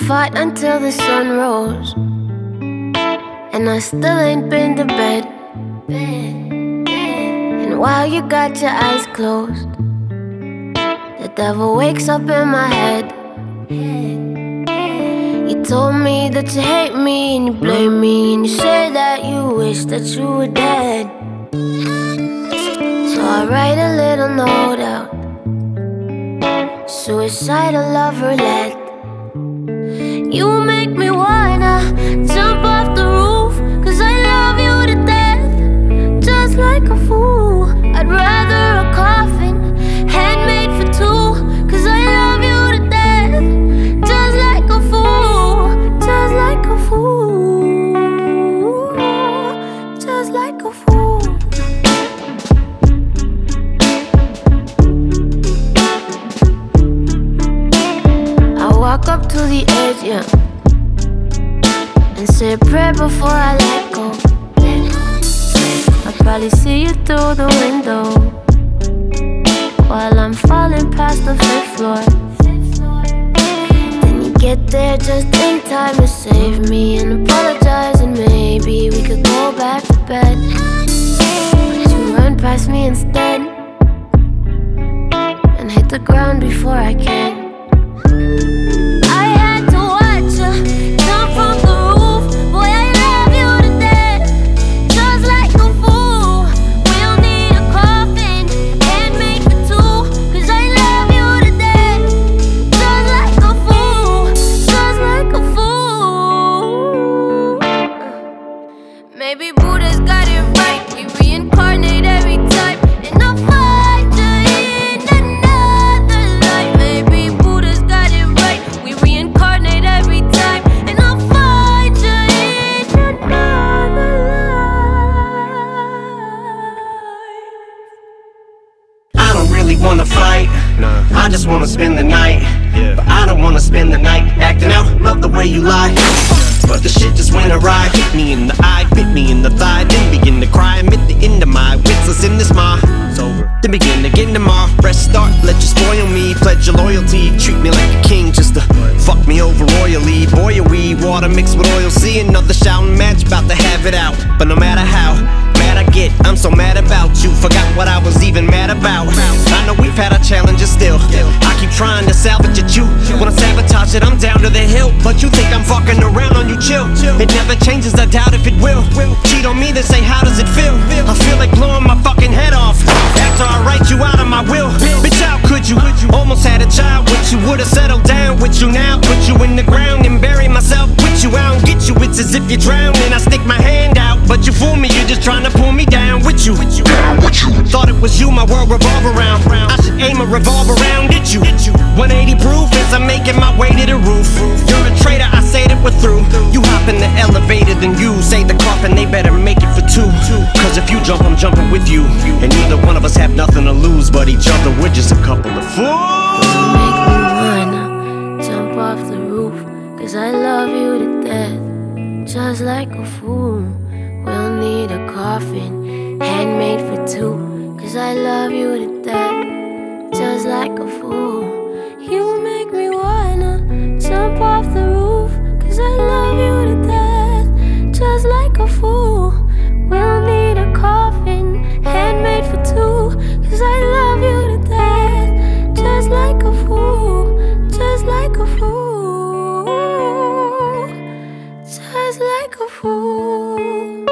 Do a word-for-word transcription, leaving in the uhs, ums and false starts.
fight until the sun rose, and I still ain't been to bed. And while you got your eyes closed, the devil wakes up in my head. You told me that you hate me and you blame me, and you say that you wish that you were dead. So I write a little note out, suicidal love roulette. You make me wanna jump off the roof, 'cause I love you to death, just like a fool. I'd rather a coffin, handmade for two, 'cause I love you to death, just like a fool, just like a fool, just like a fool. Walk up to the edge, yeah, and say a prayer before I let go. I'll probably see you through the window while I'm falling past the fifth floor. Then you get there just in time to save me and apologize, and maybe we could go back to bed. But you run past me instead and hit the ground before I can. Maybe Buddha's got it right, we reincarnate every time, and I'll find you in another life. Maybe Buddha's got it right, we reincarnate every time, and I'll find you in another life. I don't really wanna fight, nah. I just wanna spend the night, yeah. But I don't wanna spend the night acting out, love the way you lie. But the shit just went awry. Hit me in the eye, bit me in the thigh, then begin to cry. I'm at the end of my wits, listen this my it's over. Then begin to get tomorrow, fresh start, let you spoil me. Pledge your loyalty, treat me like a king just to fuck me over royally. Boy, are we water mixed with oil. See another shouting match, about to have it out. But no matter how mad I get, I'm so mad about you. Forgot what I was even mad about. I know we've had our challenges still. I keep trying to salvage it, you wanna sabotage it, I'm down to the hill. But you think I'm fucking around on you, chill. It never changes, I doubt if it will. Cheat on me, then say how does it feel? I feel like blowing my fucking head off after I write you out of my will. Bitch, how could you? Almost had a child with you, would've settled down with you now. Put you in the ground and bury myself with you. I don't get you, it's as if you're drowning. I stick my hand out, but you fool me, you're just trying to pull me down with you. Thought it was you my world revolve around. I should aim a revolver around at you. one eighty proof as I'm making my way to the roof. You're a traitor, I say that we're through. You hop in the elevator, then you say the coffin, they better make it for two. Cause if you jump, I'm jumping with you. And neither one of us have nothing to lose but each other. We're just a couple of fools. You make me wanna jump off the roof, 'cause I love you to death, just like a fool. We'll need a coffin, handmade for two, 'cause I love you to death, just like a fool. You make me wanna jump off the roof, 'cause I love you to death, just like a fool. We'll need a coffin, handmade for two, 'cause I love you to death, just like a fool, just like a fool, just like a fool.